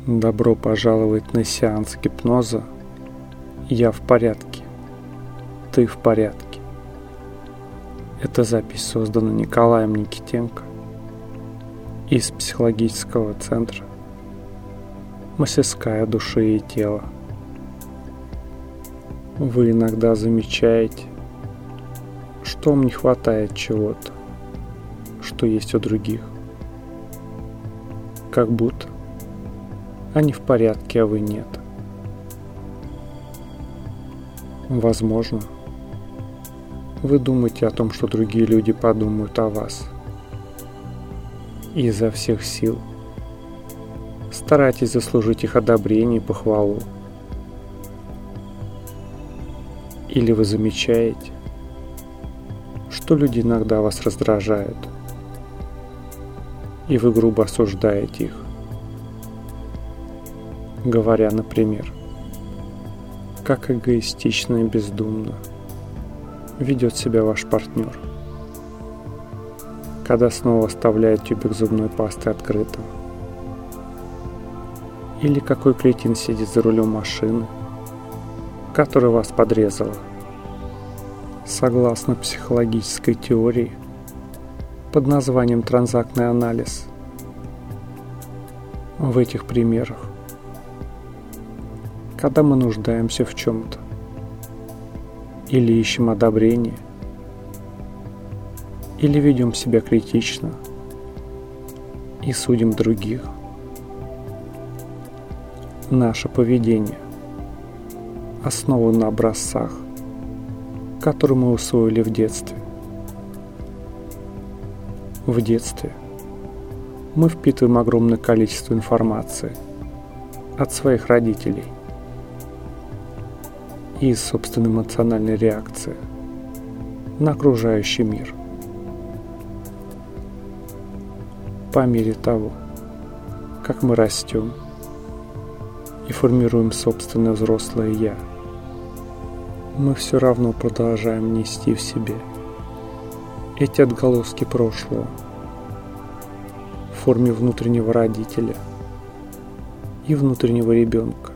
Добро пожаловать на сеанс гипноза. Я в порядке. Ты в порядке. Эта запись создана Николаем Никитенко из психологического центра «Мастерская души и тела». Вы иногда замечаете, что вам не хватает чего-то, что есть у других. Как будто они в порядке, а вы нет. Возможно, вы думаете о том, что другие люди подумают о вас. И изо всех сил старайтесь заслужить их одобрение и похвалу. Или вы замечаете, что люди иногда вас раздражают, и вы грубо осуждаете их, говоря, например, как эгоистично и бездумно ведет себя ваш партнер, когда снова оставляет тюбик зубной пасты открытым. Или какой кретин сидит за рулем машины, которая вас подрезала. Согласно психологической теории под названием транзактный анализ, в этих примерах, когда мы нуждаемся в чем-то или ищем одобрение, или ведем себя критично и судим других, наше поведение основано на образцах, которые мы усвоили в детстве. В детстве мы впитываем огромное количество информации от своих родителей и из собственной эмоциональной реакции на окружающий мир. По мере того, как мы растем и формируем собственное взрослое «я», мы все равно продолжаем нести в себе эти отголоски прошлого в форме внутреннего родителя и внутреннего ребенка.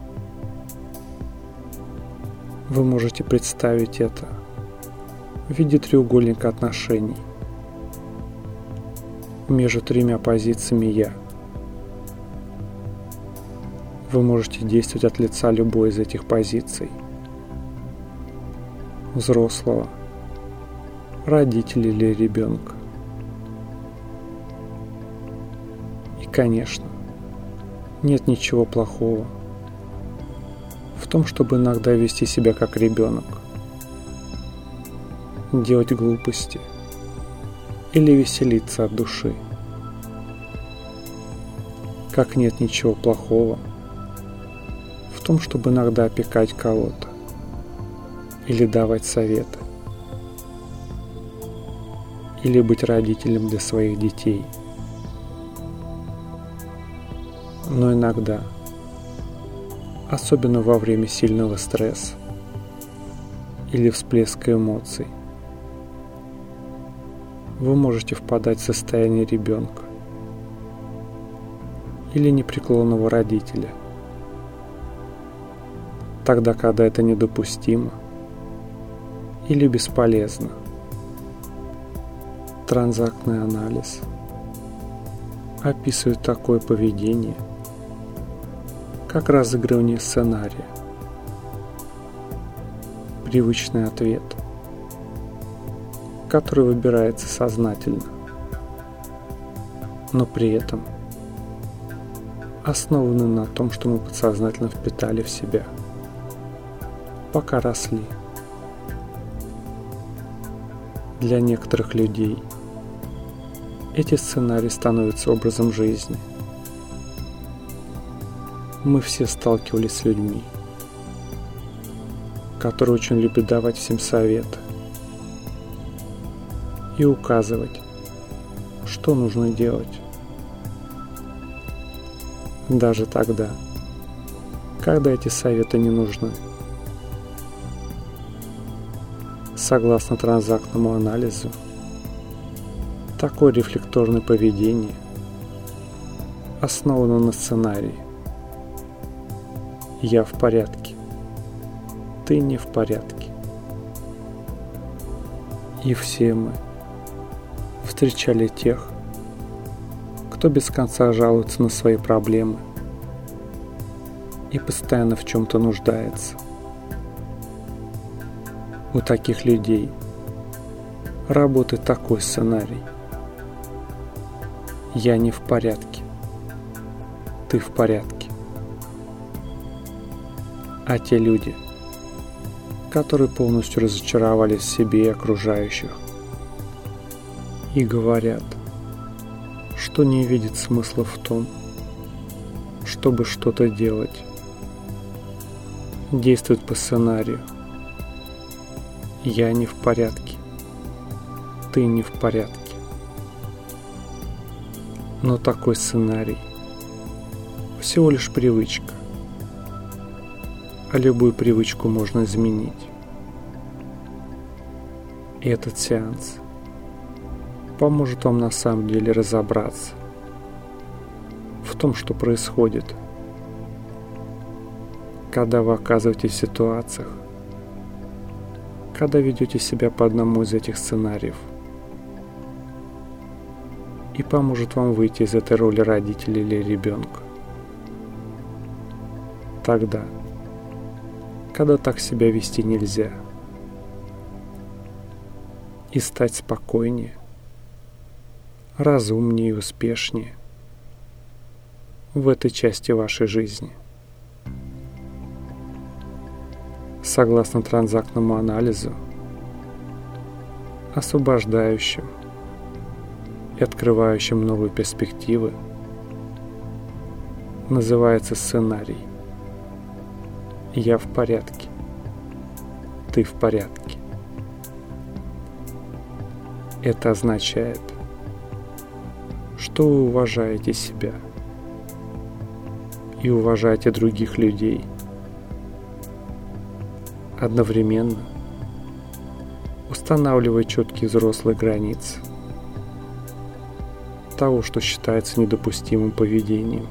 Вы можете представить это в виде треугольника отношений между тремя позициями «я». Вы можете действовать от лица любой из этих позиций: взрослого, родителя или ребенка. И, конечно, нет ничего плохого в том, чтобы иногда вести себя как ребенок, делать глупости или веселиться от души. Как нет ничего плохого в том, чтобы иногда опекать кого-то или давать советы, или быть родителем для своих детей. Но иногда, особенно во время сильного стресса или всплеска эмоций, вы можете впадать в состояние ребенка или непреклонного родителя, тогда, когда это недопустимо или бесполезно. Транзактный анализ описывает такое поведение как разыгрывание сценария, привычный ответ, который выбирается сознательно, но при этом основаны на том, что мы подсознательно впитали в себя, пока росли. Для некоторых людей эти сценарии становятся образом жизни. Мы все сталкивались с людьми, которые очень любят давать всем советы и указывать, что нужно делать, даже тогда, когда эти советы не нужны. Согласно транзактному анализу, такое рефлекторное поведение основано на сценарии, Я в порядке. Ты не в порядке. И все мы встречали тех, кто без конца жалуется на свои проблемы и постоянно в чем-то нуждается. У таких людей работает такой сценарий. Я не в порядке. Ты в порядке. А те люди, которые полностью разочаровались в себе и окружающих и говорят, что не видят смысла в том, чтобы что-то делать, действуют по сценарию. Я не в порядке. Ты не в порядке. Но такой сценарий всего лишь привычка. А любую привычку можно изменить. И этот сеанс поможет вам на самом деле разобраться в том, что происходит, когда вы оказываетесь в ситуациях, когда ведете себя по одному из этих сценариев, и поможет вам выйти из этой роли родителя или ребенка. Тогда, когда так себя вести нельзя, и стать спокойнее, разумнее и успешнее в этой части вашей жизни. Согласно транзактному анализу, освобождающим и открывающим новые перспективы, называется сценарий «Я в порядке, ты в порядке». Это означает, что вы уважаете себя и уважаете других людей. Одновременно устанавливая четкие взрослые границы того, что считается недопустимым поведением.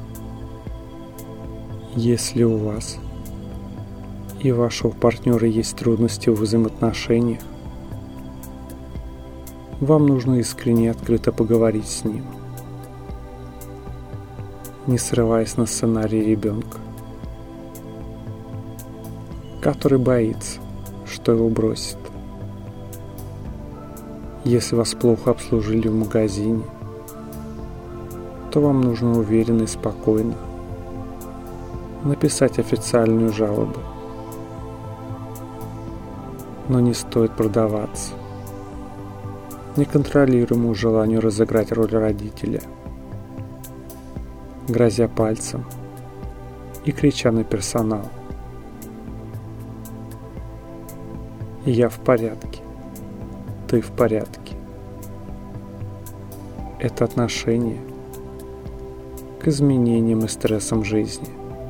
Если у вас и вашего партнера есть трудности в взаимоотношениях, вам нужно искренне и открыто поговорить с ним, не срываясь на сценарий ребенка, который боится, что его бросит. Если вас плохо обслужили в магазине, то вам нужно уверенно и спокойно написать официальную жалобу. Но не стоит продаваться неконтролируемому желанию разыграть роль родителя, грозя пальцем и крича на персонал. Я в порядке, ты в порядке. Это отношение к изменениям и стрессам жизни,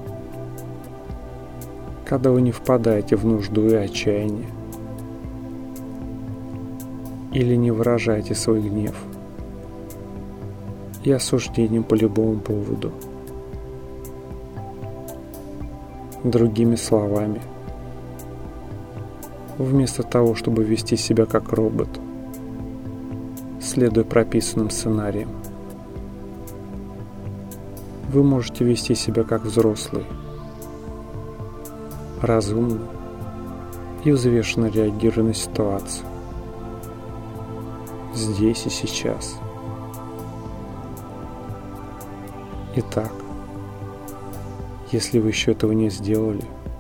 когда вы не впадаете в нужду и отчаяние, или не выражаете свой гнев и осуждением по любому поводу. Другими словами, вместо того, чтобы вести себя как робот, следуя прописанным сценариям, вы можете вести себя как взрослый, разумно и взвешенно реагируя на ситуацию, здесь и сейчас. Итак, если вы еще этого не сделали,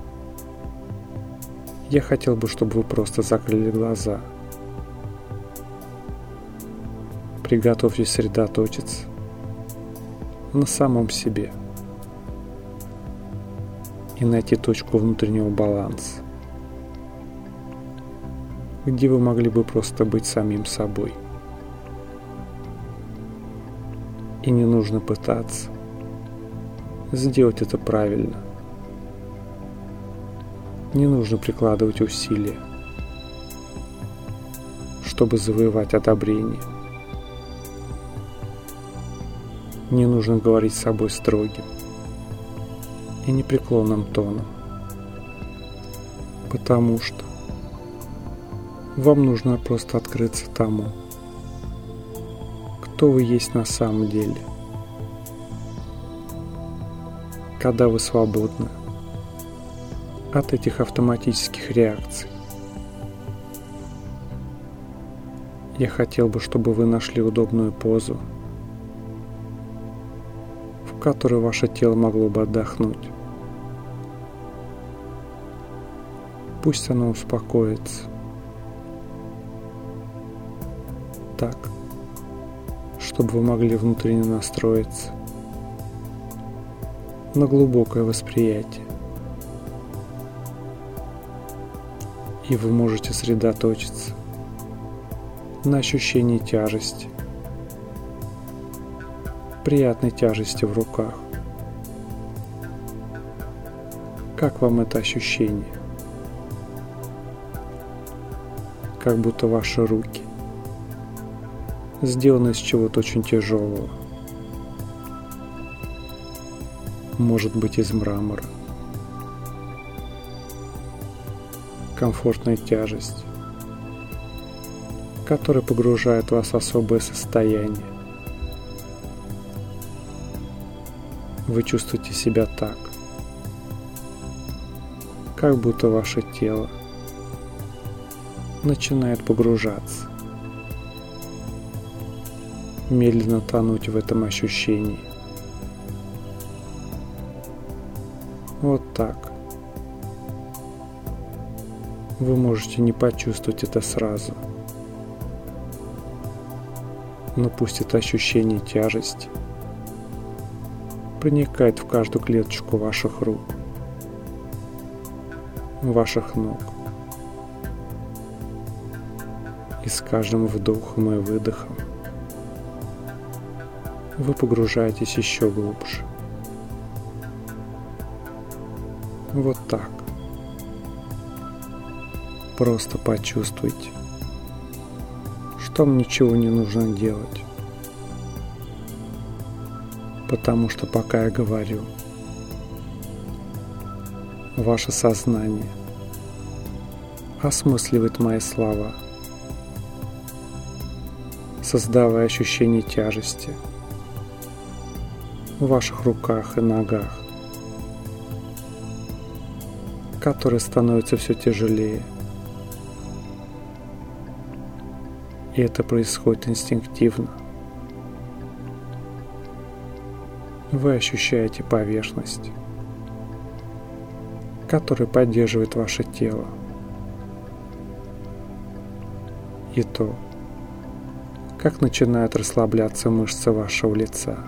я хотел бы, чтобы вы просто закрыли глаза. Приготовьтесь сосредоточиться на самом себе и найти точку внутреннего баланса, где вы могли бы просто быть самим собой. И не нужно пытаться сделать это правильно. Не нужно прикладывать усилия, чтобы завоевать одобрение. Не нужно говорить с собой строгим и непреклонным тоном, потому что вам нужно просто открыться тому, кто вы есть на самом деле. Когда вы свободны от этих автоматических реакций. Я хотел бы, чтобы вы нашли удобную позу, в которой ваше тело могло бы отдохнуть. Пусть оно успокоится. Так, чтобы вы могли внутренне настроиться на глубокое восприятие. И вы можете сосредоточиться на ощущении тяжести, приятной тяжести в руках. Как вам это ощущение? Как будто ваши руки сделаны из чего-то очень тяжелого. Может быть, из мрамора. Комфортная тяжесть, которая погружает вас в особое состояние. Вы чувствуете себя так, как будто ваше тело начинает погружаться, медленно тонуть в этом ощущении. Вот так. Вы можете не почувствовать это сразу, но пусть это ощущение тяжести проникает в каждую клеточку ваших рук, ваших ног. И с каждым вдохом и выдохом вы погружаетесь еще глубже. Вот так. Просто почувствуйте, что вам ничего не нужно делать. Потому что пока я говорю, ваше сознание осмысливает мои слова, создавая ощущение тяжести в ваших руках и ногах, которые становятся все тяжелее. И это происходит инстинктивно. Вы ощущаете поверхность, которая поддерживает ваше тело. И то, как начинают расслабляться мышцы вашего лица.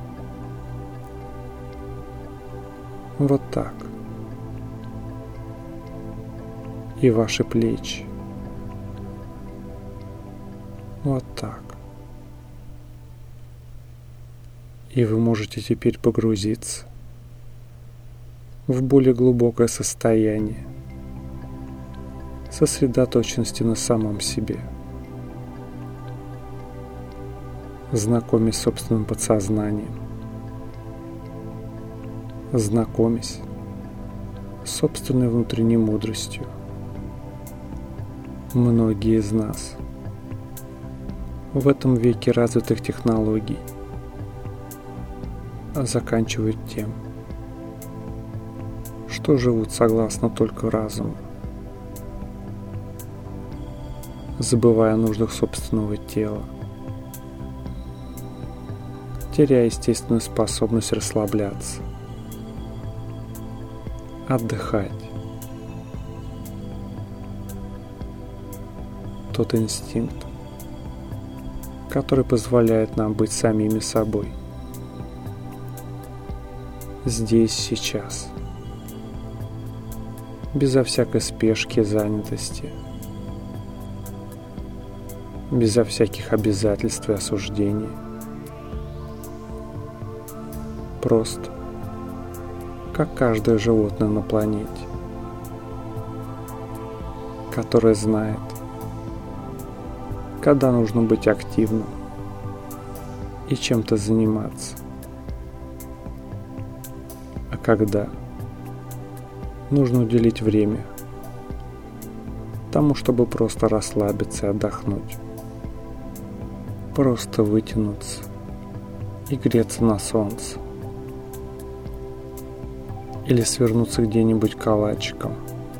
Вот так. И ваши плечи. Вот так. И вы можете теперь погрузиться в более глубокое состояние сосредоточенности на самом себе, знакомясь с собственным подсознанием, знакомясь с собственной внутренней мудростью. Многие из нас в этом веке развитых технологий заканчивают тем, что живут согласно только разуму, забывая о нуждах собственного тела, теряя естественную способность расслабляться, отдыхать. Тот инстинкт, который позволяет нам быть самими собой. Здесь, сейчас. Безо всякой спешки и занятости. Безо всяких обязательств и осуждений. Просто, как каждое животное на планете, которое знает, когда нужно быть активным и чем-то заниматься, а когда нужно уделить время тому, чтобы просто расслабиться и отдохнуть. Просто вытянуться и греться на солнце. Или свернуться где-нибудь калачиком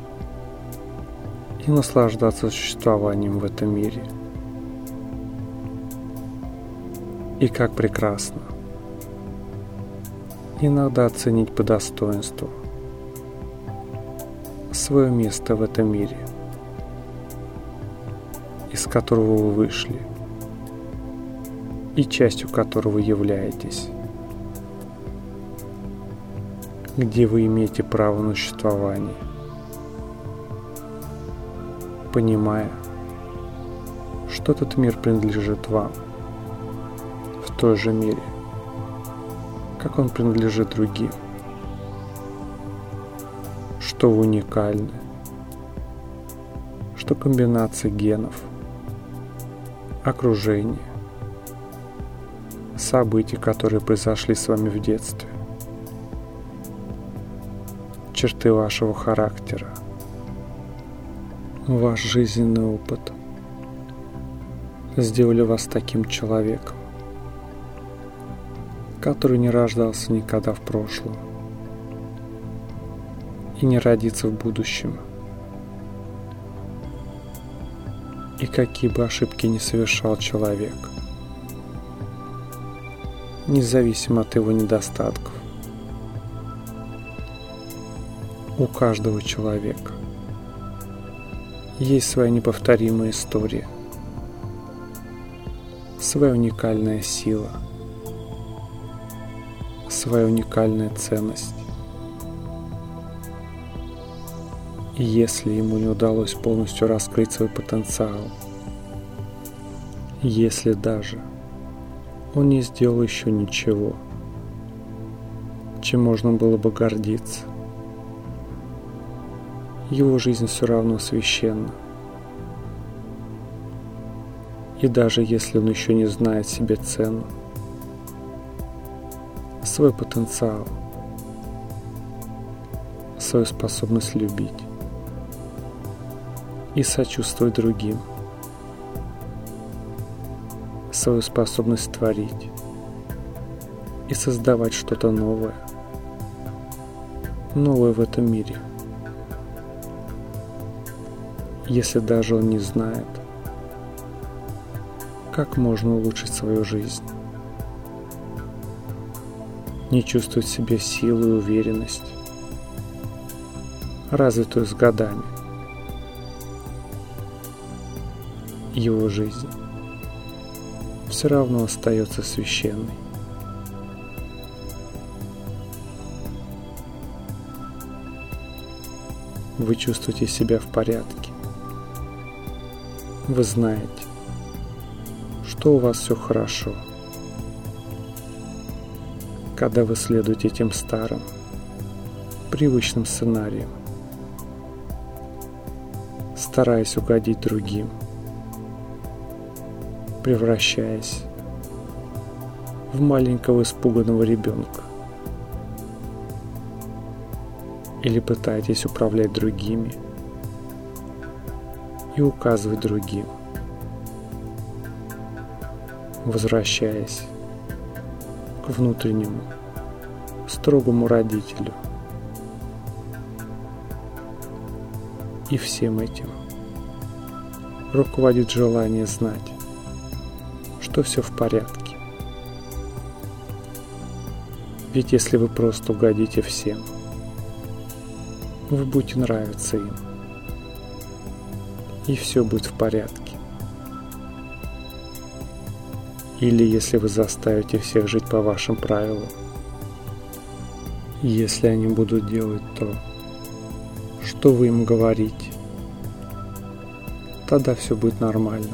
и наслаждаться существованием в этом мире. И как прекрасно иногда оценить по достоинству свое место в этом мире, из которого вы вышли и частью которого являетесь, где вы имеете право на существование, понимая, что этот мир принадлежит вам в той же мере, как он принадлежит другим, что вы уникальны, что комбинация генов, окружения, событий, которые произошли с вами в детстве, черты вашего характера, ваш жизненный опыт сделали вас таким человеком, который не рождался никогда в прошлом и не родится в будущем. И какие бы ошибки ни совершал человек, независимо от его недостатков, у каждого человека есть своя неповторимая история, своя уникальная сила, своя уникальная ценность. И если ему не удалось полностью раскрыть свой потенциал, если даже он не сделал еще ничего, чем можно было бы гордиться, его жизнь все равно священна. И даже если он еще не знает себе цену, свой потенциал, свою способность любить и сочувствовать другим, свою способность творить и создавать что-то новое в этом мире. Если даже он не знает, как можно улучшить свою жизнь, не чувствовать в себе силу и уверенность, развитую с годами, его жизнь все равно остается священной. Вы чувствуете себя в порядке. Вы знаете, что у вас все хорошо. Когда вы следуете этим старым, привычным сценариям, стараясь угодить другим, превращаясь в маленького испуганного ребенка, или пытаетесь управлять другими и указывать другим, возвращаясь к внутреннему, строгому родителю. И всем этим руководит желание знать, что все в порядке. Ведь если вы просто угодите всем, вы будете нравиться им, и все будет в порядке. Или если вы заставите всех жить по вашим правилам, если они будут делать то, что вы им говорите, тогда все будет нормально.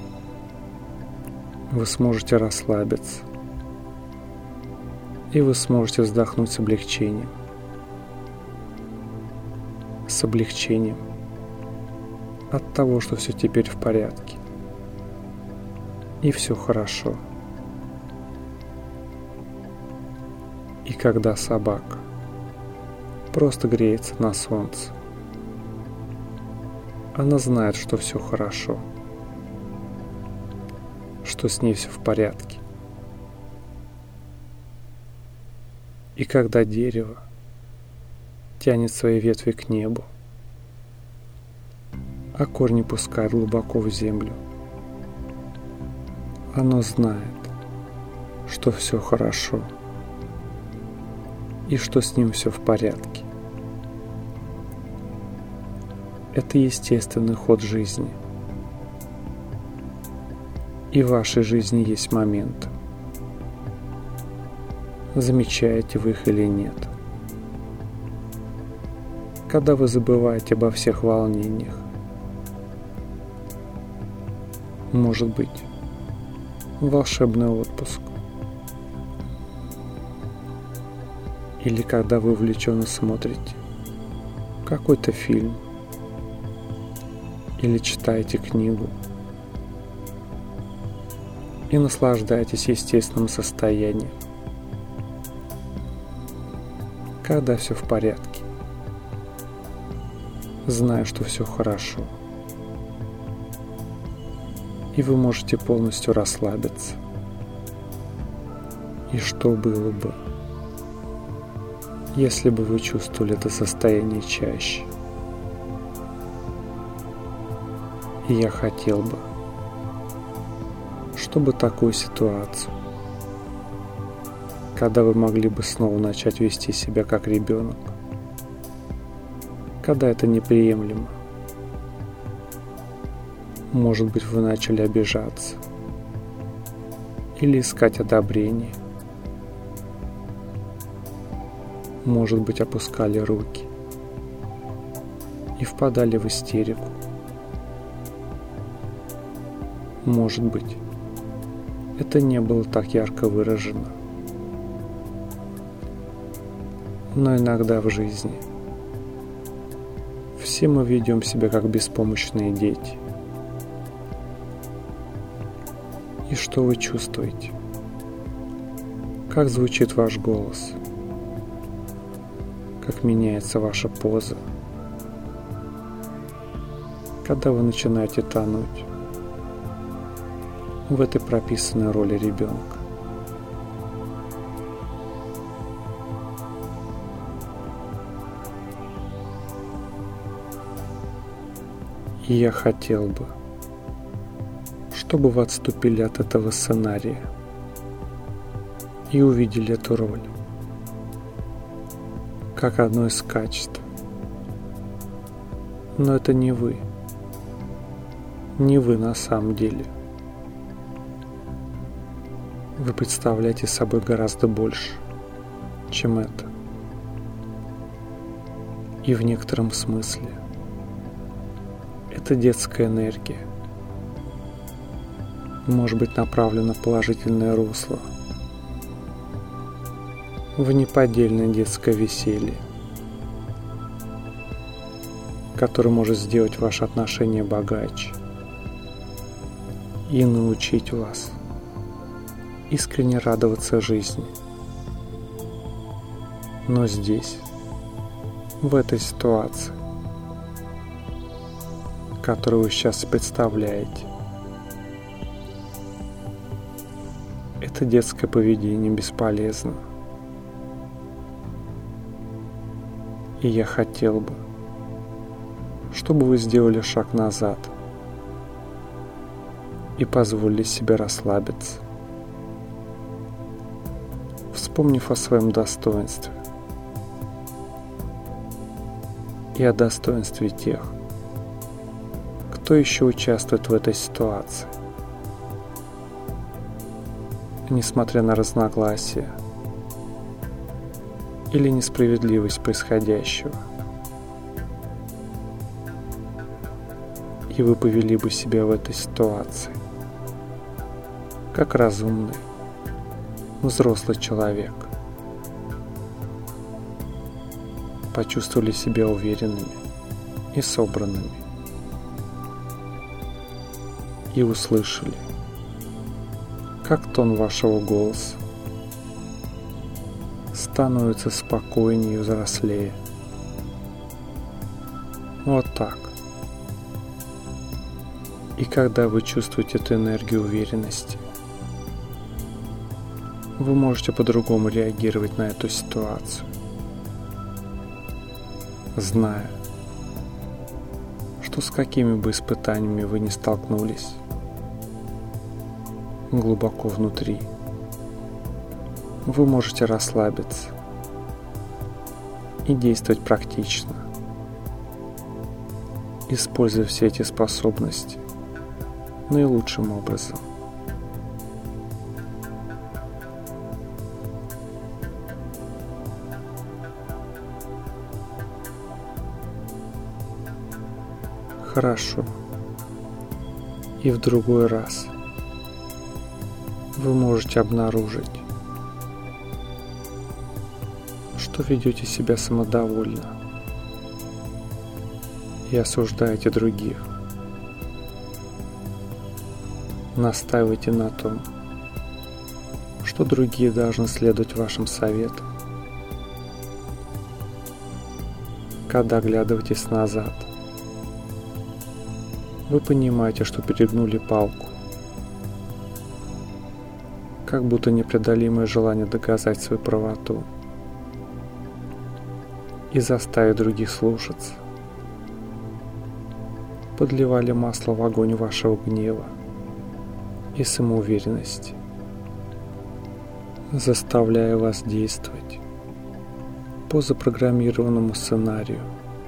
Вы сможете расслабиться, и вы сможете вздохнуть с облегчением. С облегчением от того, что все теперь в порядке. И все хорошо. И когда собака просто греется на солнце. Она знает, что все хорошо, что с ней все в порядке. И когда дерево тянет свои ветви к небу, а корни пускает глубоко в землю, оно знает, что все хорошо и что с ним все в порядке. Это естественный ход жизни. И в вашей жизни есть моменты. Замечаете вы их или нет. Когда вы забываете обо всех волнениях. Может быть, волшебный отпуск. Или когда вы увлеченно смотрите какой-то фильм. Или читаете книгу. И наслаждаетесь естественным состоянием. Когда все в порядке. Зная, что все хорошо. И вы можете полностью расслабиться. И что было бы, если бы вы чувствовали это состояние чаще? И я хотел бы, чтобы такую ситуацию, когда вы могли бы снова начать вести себя как ребенок, когда это неприемлемо, может быть, вы начали обижаться или искать одобрение, может быть, опускали руки и впадали в истерику. Может быть, это не было так ярко выражено. Но иногда в жизни все мы ведем себя как беспомощные дети. И что вы чувствуете? Как звучит ваш голос? Как меняется ваша поза? Когда вы начинаете тонуть в этой прописанной роли ребенка. И я хотел бы, чтобы вы отступили от этого сценария и увидели эту роль как одно из качеств. Но это не вы. Не вы на самом деле. Вы представляете собой гораздо больше, чем это. И в некотором смысле это детская энергия. Может быть направлена в положительное русло, в неподдельное детское веселье, которое может сделать ваши отношения богаче и научить вас искренне радоваться жизни. Но здесь, в этой ситуации, которую вы сейчас представляете, это детское поведение бесполезно. И я хотел бы, чтобы вы сделали шаг назад и позволили себе расслабиться, вспомнив о своем достоинстве и о достоинстве тех, кто еще участвует в этой ситуации. Несмотря на разногласия или несправедливость происходящего. И вы повели бы себя в этой ситуации как разумный, взрослый человек. Почувствовали себя уверенными и собранными. И услышали, как тон вашего голоса становится спокойнее и взрослее. Вот так. И когда вы чувствуете эту энергию уверенности, вы можете по-другому реагировать на эту ситуацию, зная, что с какими бы испытаниями вы ни столкнулись, глубоко внутри, вы можете расслабиться и действовать практично, используя все эти способности наилучшим образом. Хорошо. И в другой раз вы можете обнаружить, что ведете себя самодовольно и осуждаете других. Настаивайте на том, что другие должны следовать вашим советам. Когда оглядываетесь назад, вы понимаете, что перегнули палку, как будто непреодолимое желание доказать свою правоту и заставить других слушаться, подливали масло в огонь вашего гнева и самоуверенности, заставляя вас действовать по запрограммированному сценарию,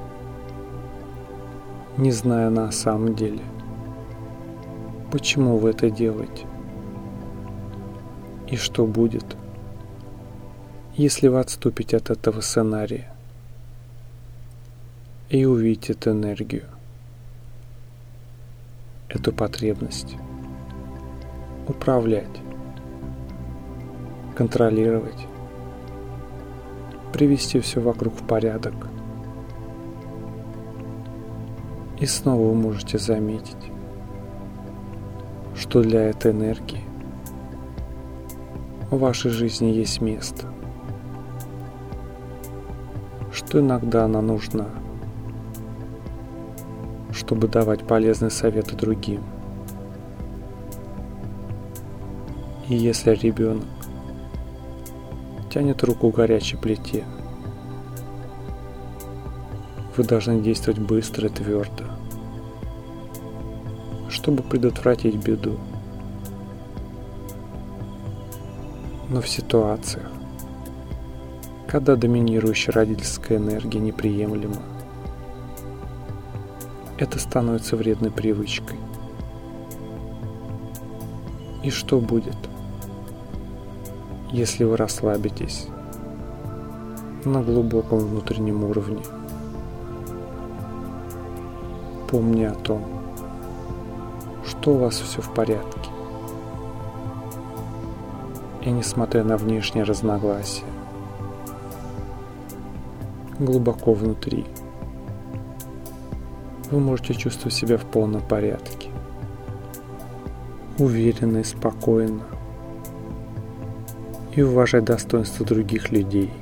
не зная на самом деле, почему вы это делаете и что будет, если вы отступите от этого сценария и увидите эту энергию, эту потребность управлять, контролировать, привести все вокруг в порядок. И снова вы можете заметить, что для этой энергии в вашей жизни есть место, что иногда она нужна, чтобы давать полезные советы другим. И если ребенок тянет руку к горячей плите, вы должны действовать быстро и твердо, чтобы предотвратить беду. Но в ситуациях, когда доминирующая родительская энергия неприемлема, это становится вредной привычкой. И что будет, если вы расслабитесь на глубоком внутреннем уровне, помня о том, что у вас все в порядке, и несмотря на внешние разногласия, глубоко внутри вы можете чувствовать себя в полном порядке, уверенно и спокойно, и уважать достоинство других людей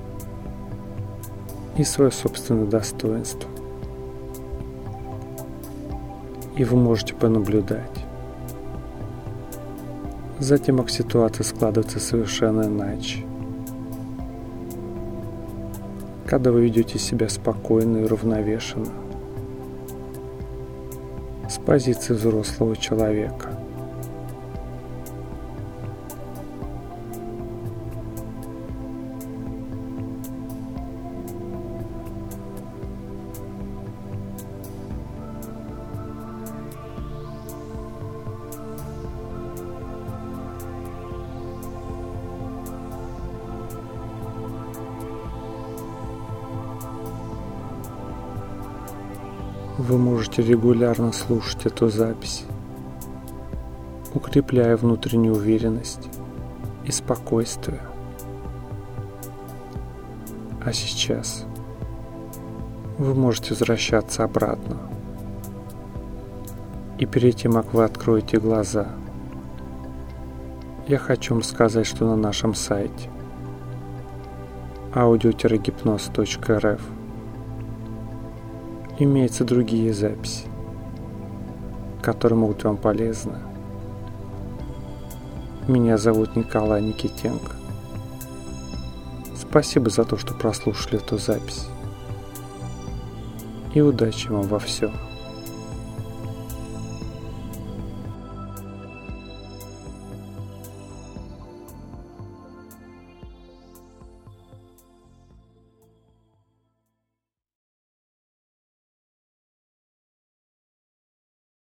и свое собственное достоинство. И вы можете понаблюдать за тем, как ситуация складывается совершенно иначе, когда вы ведете себя спокойно и уравновешенно, с позиции взрослого человека. Вы можете регулярно слушать эту запись, укрепляя внутреннюю уверенность и спокойствие. А сейчас вы можете возвращаться обратно. И перед тем, как вы откроете глаза, я хочу вам сказать, что на нашем сайте audio-gipnoz.rf имеются другие записи, которые могут быть вам полезны. Меня зовут Николай Никитенко. Спасибо за то, что прослушали эту запись. И удачи вам во всем.